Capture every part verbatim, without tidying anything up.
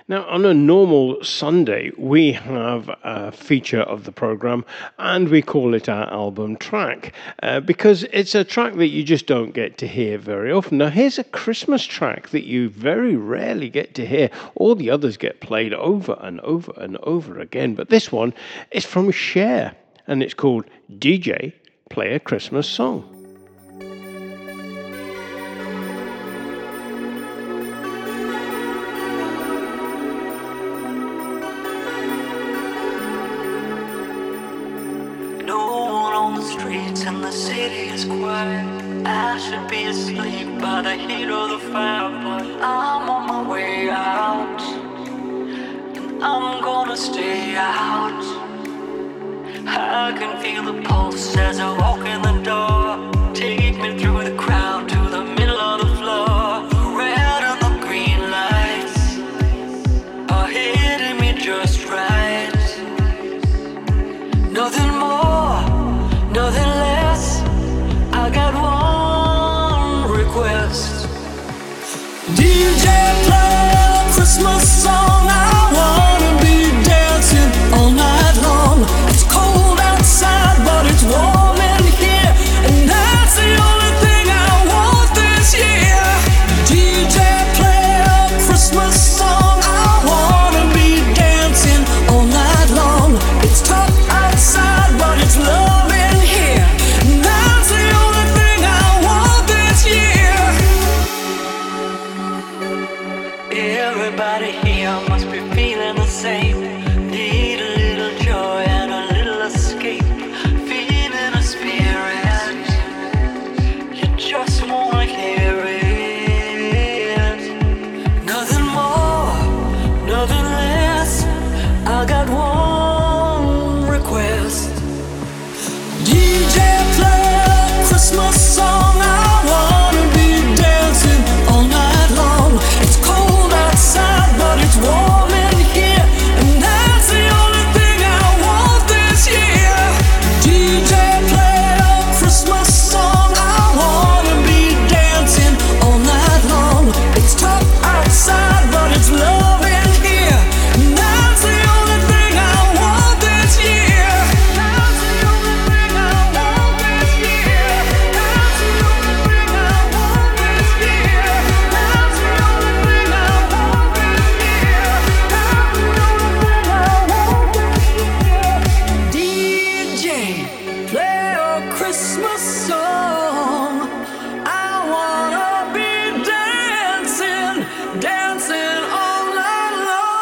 Now, on a normal Sunday, we have a feature of the program and we call it our album track uh, because it's a track that you just don't get to hear very often. Now, here's a Christmas track that you very rarely get to hear. All the others get played over and over and over again, but this one is from Cher and it's called D J Play a Christmas Song. And the city is quiet. I should be asleep by the heat of the fire, but I'm on my way out, and I'm gonna stay out. I can feel the pulse as I walk in the door. Take me through the crowd to the middle of the floor. The red and the green lights are hitting me just right. Nothing more, nothing less. I got one request. D J, play a Christmas song. I wanna be dancing all night long. It's cold outside, but it's warm in here, and that's the only thing I want this year. D J, play a Christmas song. I wanna be dancing all night long. It's tough outside, but it's love. Everybody here must be feeling the same. Need a little joy and a little escape. Feeling a spirit, you just wanna hear it. Nothing more, nothing less. I got one request. D J, play a Christmas song. I wanna be dancing all night long. It's cold outside, but it's warm in here, and that's the only thing I want this year. D J, play a Christmas song. I wanna be dancing all night long. It's tough outside, but it's love in here, and that's the only thing I want this year. That's the only thing I want this year. That's the only thing I want this year. That's the only thing I want this year. That's the only thing I want this year. D J, play a Christmas song. I wanna be dancing, dancing all night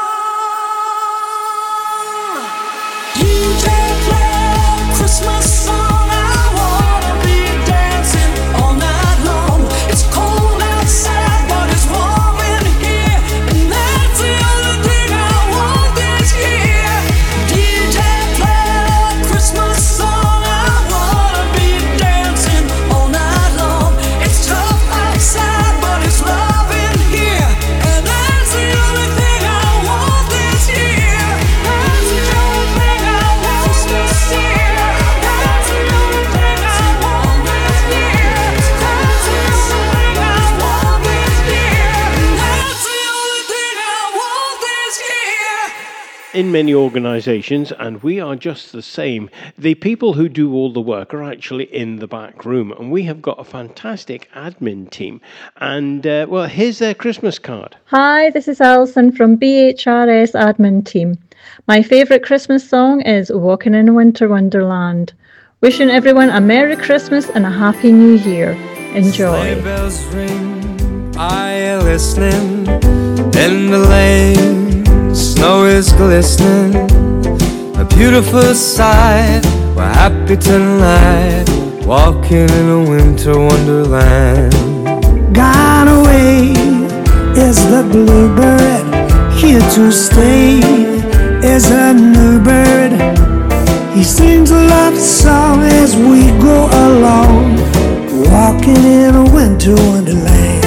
long. D J, play a Christmas song. I wanna be dancing all night long. It's cold outside, but it's warm in here, and that's the only thing I want this year. D J, play a Christmas song. I wanna be dancing all night long. It's tough outside, but it's love in here, and that's the only thing I want this year. That's the only thing I want this year. That's the only thing I want this year. That's the only thing I want this year. That's the only thing I want this year. In many organisations, and we are just the same, the people who do all the work are actually in the back room, and we have got a fantastic admin team. And, uh, well, here's their Christmas card. Hi, this is Alison from B H R S admin team. My favourite Christmas song is Walking in a Winter Wonderland. Wishing everyone a Merry Christmas and a Happy New Year. Enjoy. Sleigh bells ring, are you listening? In the lane, snow is glistening. A beautiful sight, we're happy tonight. Walking in a winter wonderland. Gone away is the bluebird, here to stay is a new bird. He sings a love song as we go along, walking in a winter wonderland.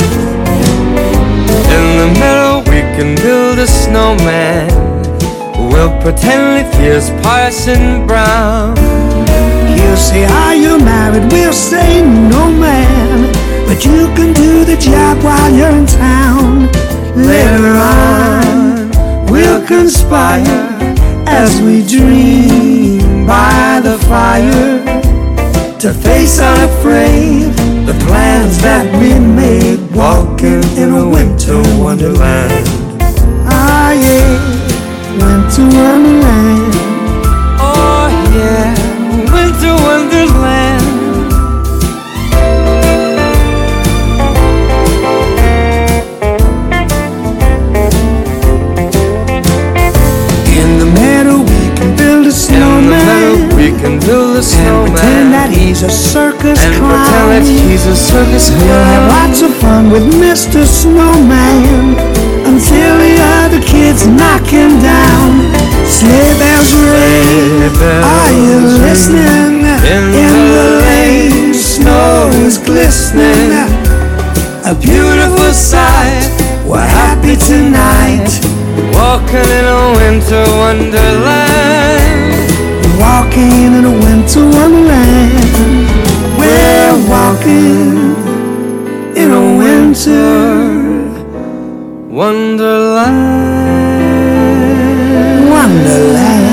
In the middle we can build a snowman. We'll pretend if here's Parson Brown. He'll say, are you married? We'll say, no man, but you can do the job while you're in town. Later on, inspire as we dream by the fire, to face unafraid the plans that we made, walking in a winter wonderland. Ah yeah, winter wonderland. Oh yeah, winter wonderland. In the meadow we can build a snowman, we can build a snowman, and pretend that he's a circus and clown. pretend that he's a circus clown. We'll have lots of fun with Mister Snowman until the other kids knock him down. Sleigh bells ring, are you listening? In, In the lane, snow is glistening. A beautiful sight, we're happy tonight, walking in a winter wonderland. walking in a winter wonderland. We're walking in a winter Wonderland. wonderland.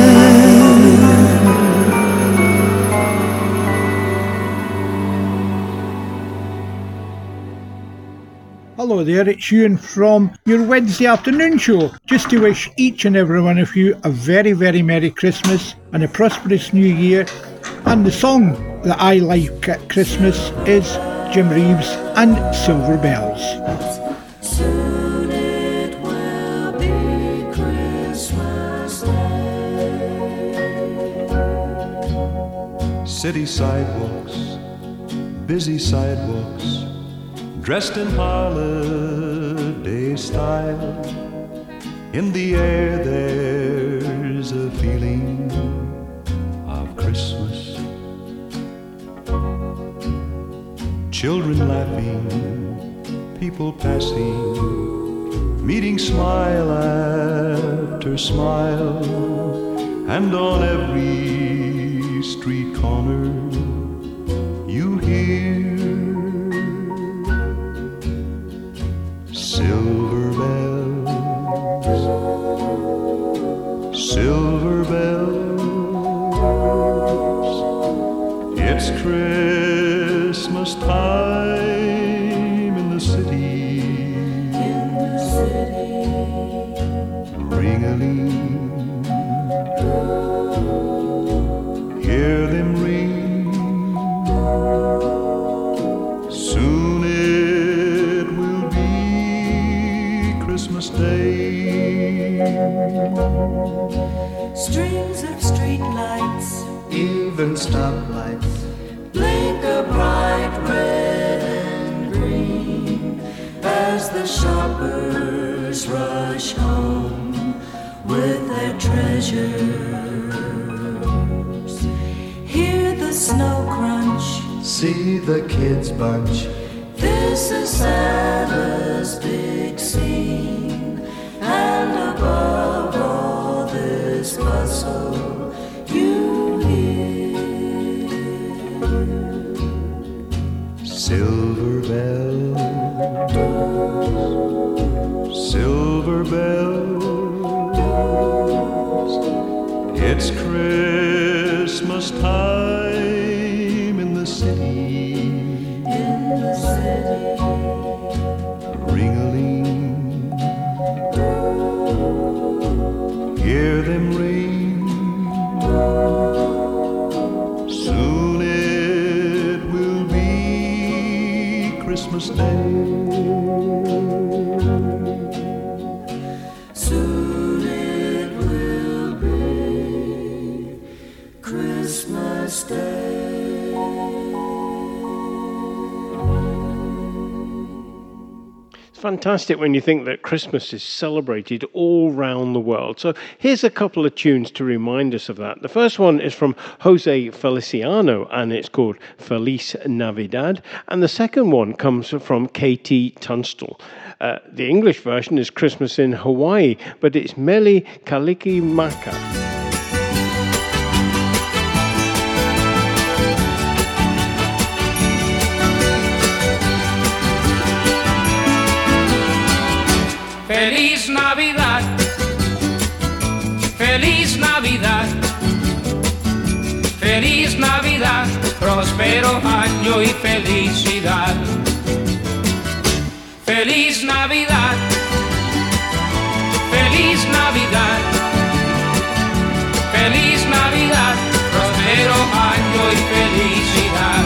Hello there, it's Ewan from your Wednesday afternoon show. Just to wish each and every one of you a very, very Merry Christmas and a prosperous New Year. And the song that I like at Christmas is Jim Reeves and Silver Bells. Soon it will be Christmas Day. City sidewalks, busy sidewalks, dressed in holiday style. In the air there's a feeling of Christmas. Children laughing, people passing, meeting smile after smile, and on every street corner you hear silver bells, silver bells. It's Christmas time in the city, In the city, ring-a-ling, hear them ring. Soon it will be Christmas Day. strings of street lights Even stoplights, blink a bright red and green as the shoppers rush home with their treasures. Hear the snow crunch. see the kids bunch. This is Santa's big scene, and above all this bustle, you hear Silver bells, silver bells. It's Christmas time in the city, in the city. ring-a-ling, hear them ring. Soon it will be Christmas Day. Soon it will be Christmas Day. It's fantastic when you think that Christmas is celebrated all round the world. So here's a couple of tunes to remind us of that. The first one is from Jose Feliciano, and it's called Feliz Navidad. And the second one comes from K T Tunstall. Uh, the English version is Christmas in Hawaii, but it's Mele Kalikimaka. Feliz Navidad, próspero año y felicidad. Feliz Navidad, feliz Navidad, feliz Navidad, próspero año y felicidad.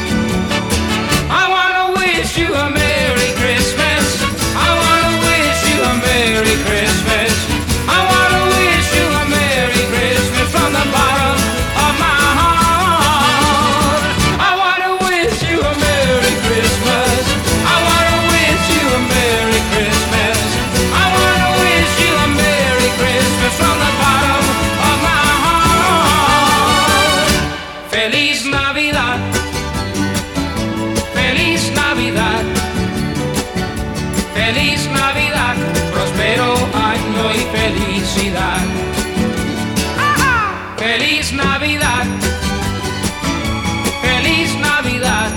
I wanna wish you a Merry Christmas. I wanna wish you a Merry Christmas. I wanna wish you a Merry Christmas from the bottom of my heart. I wanna wish you a Merry Christmas. I wanna wish you a Merry Christmas. I wanna wish you a Merry Christmas from the bottom of my heart. Feliz Navidad, feliz Navidad, feliz Navidad, próspero año y felicidad. Feliz Navidad, feliz Navidad,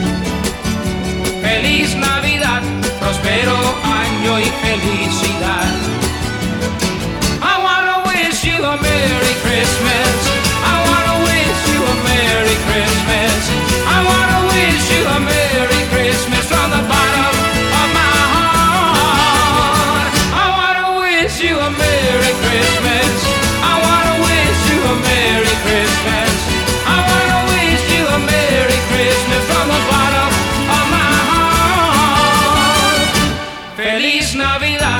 feliz Navidad, próspero año y felicidad. I wanna wish you a Merry Christmas. I wanna wish you a Merry Christmas. I wanna wish you a Merry Christmas from the bottom of my heart. I wanna wish you a Merry Christmas. I wanna wish you a Merry Christmas. I wanna wish you a Merry Christmas from the bottom of my heart. Feliz Navidad,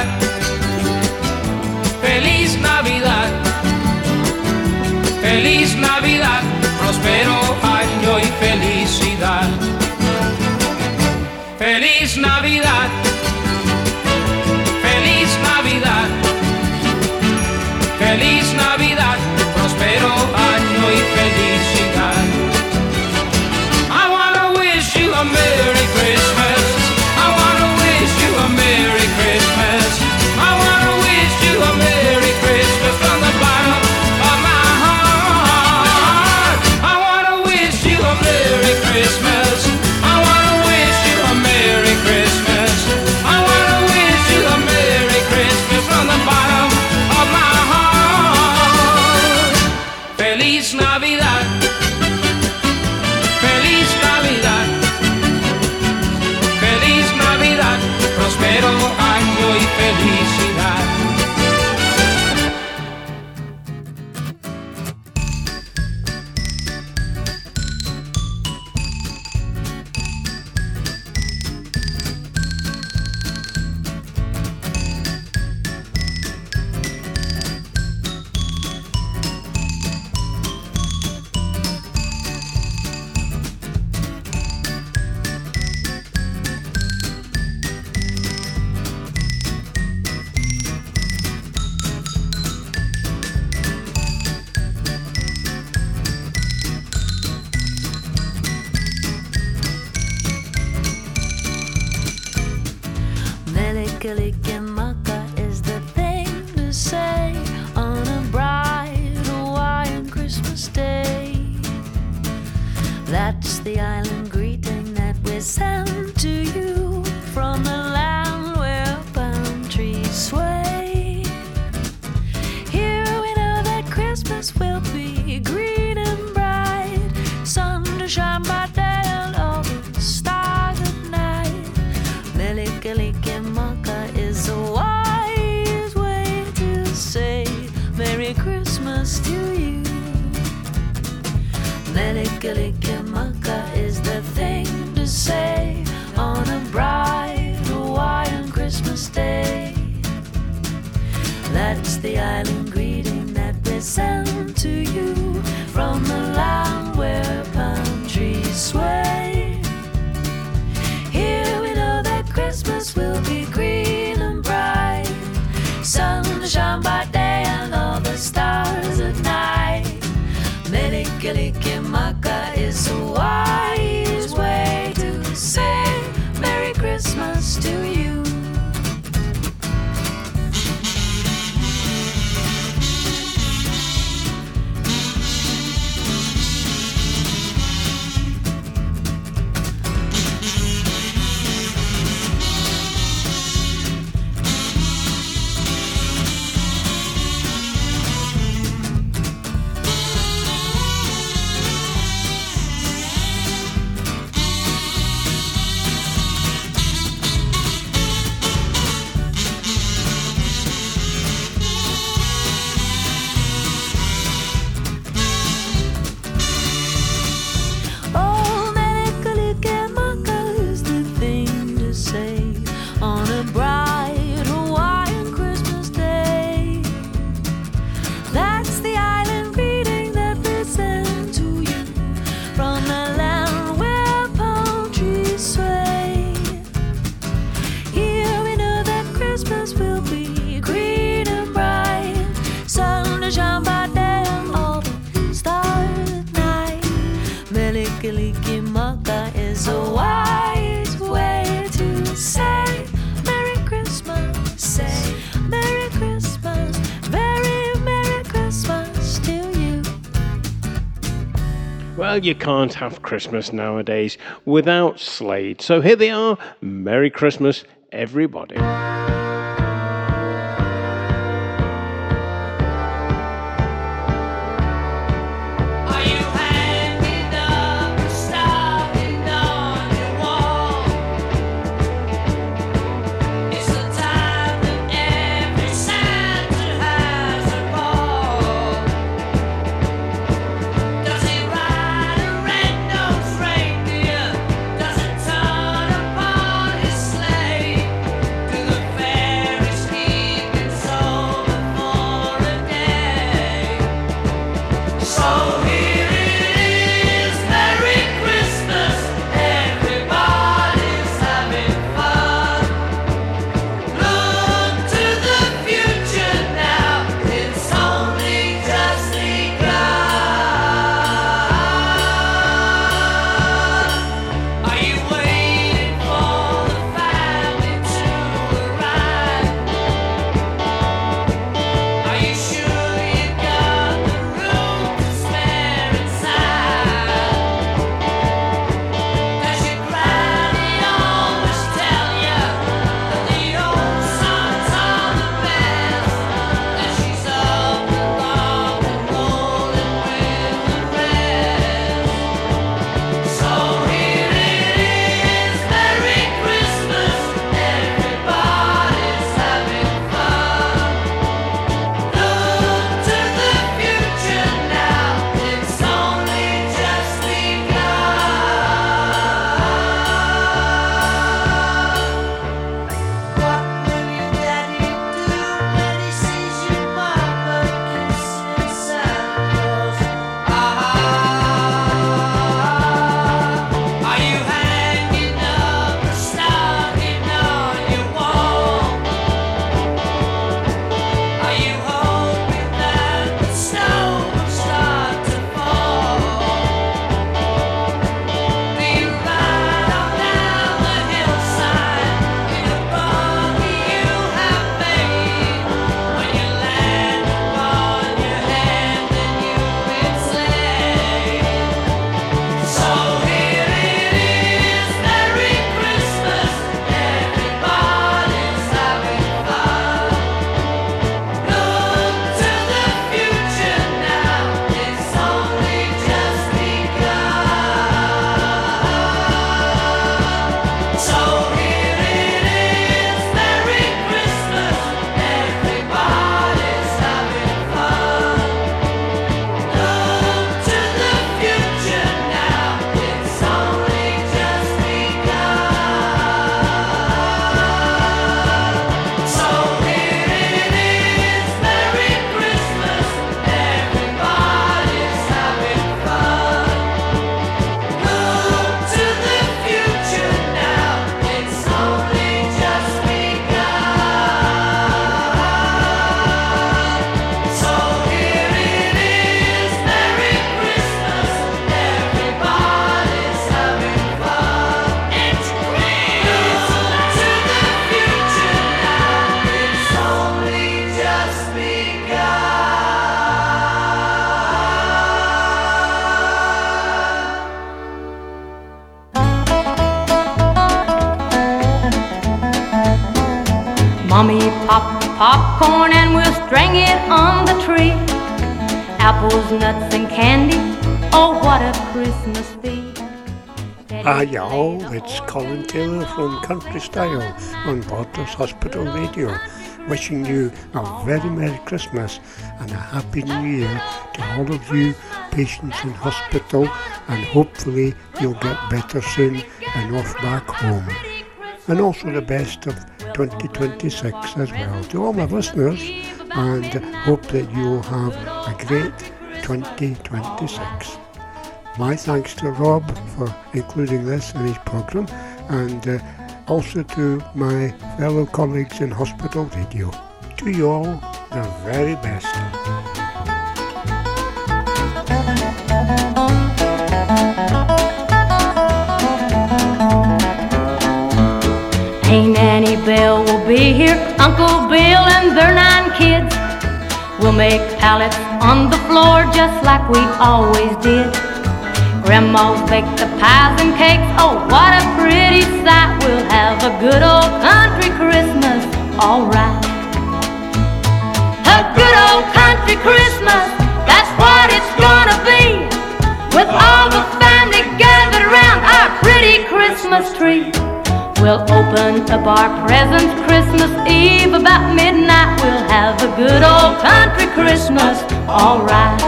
feliz Navidad, feliz Navidad, próspero año y felicidad. Feliz Navidad, feliz Navidad, feliz Navidad, próspero año y felicidad. I wanna wish you a Merry Christmas. I wanna wish you a Merry Christmas. I wanna wish you a Merry Christmas from the bottom of my heart. I wanna wish you a Merry Christmas. I wanna wish you a Merry Christmas. I wanna wish you a Merry Christmas from the bottom of my heart. Feliz Navidad, feliz Navidad, feliz Navidad, próspero año y felicidad. Melikilikimaka is the thing to say on a bright Hawaiian Christmas day. That's the island greeting that we send to you from the land where palm trees sway. Here we know that Christmas will be green and bright, sun to shine by day and all the stars at night. Melikilikimaka is a wise way to say Merry Christmas to you. Melikilikimaka is the thing to say on a bright Hawaiian Christmas day. That's the island greeting that we send to you from the land where palm trees sway. Here we know that Christmas will be green and bright, sun to shine by day and all the stars at night. Melikilikimaka is a wise way to say Merry Christmas to you. well, you can't have Christmas nowadays without Slade. So here they are. Merry Christmas, everybody. Mommy, pop popcorn and we'll string it on the tree. Apples, nuts and candy, oh what a Christmas feast. Hi y'all, it's Colin Taylor from Country Style on Borders Hospital Radio, wishing you a very Merry Christmas and a Happy New Year to all of you patients in hospital, and hopefully you'll get better soon and off back home. And also the best of twenty twenty-six as well to all my listeners, and hope that you'll have a great twenty twenty-six. My thanks to Rob for including this in his programme, and uh, also to my fellow colleagues in Hospital Radio. To you all, the very best. Hey, Nanny Bell will be here, Uncle Bill and their nine kids. We'll make pallets on the floor just like we always did. Grandma's baked the pies and cakes. Oh, what a pretty sight. We'll have a good old country Christmas, alright. A good old country Christmas, that's what it's gonna be. With all the family gathered around our pretty Christmas tree. We'll open up our presents Christmas Eve. About midnight we'll have a good old country Christmas, alright.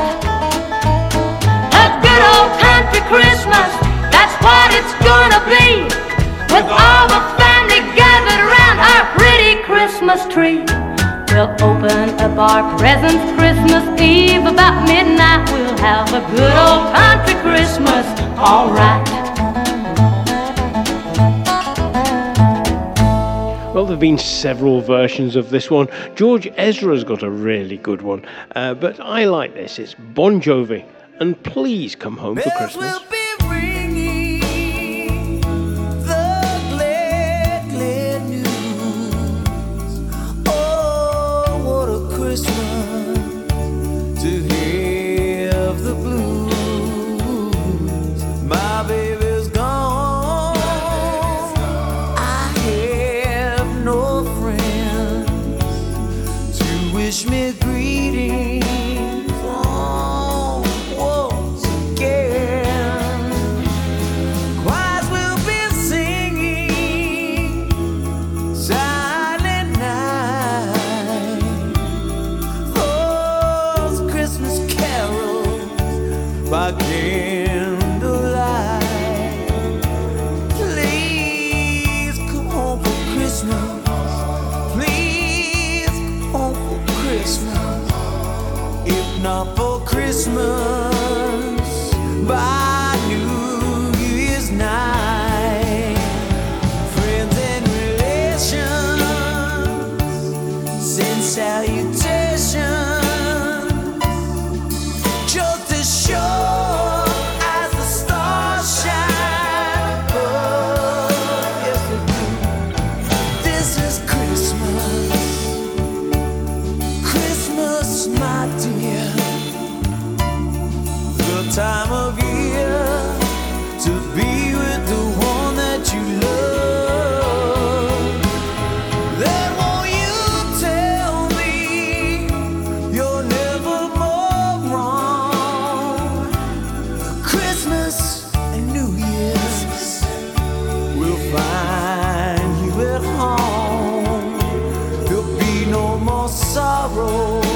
A good old country Christmas, that's what it's gonna be. With all the family gathered around our pretty Christmas tree. We'll open up our presents Christmas Eve. About midnight we'll have a good old country Christmas, alright. Well, there have been several versions of this one. George Ezra's got a really good one, uh, but I like this. It's Bon Jovi, and Please Come Home for Christmas. Wish me greetings oh, once again. Choirs will be singing silent night. Those Christmas carols by candlelight. Please come home for Christmas. If not for Christmas, by New Year's night, friends and relations send salutations, just as sure as the stars shine above. Yes, they do. This is Christmas. Christmas, my dear, the time of year to be with the one that you love. Then won't you tell me you're never more wrong? Christmas and New Year's will find you at home. There'll be no more sorrow.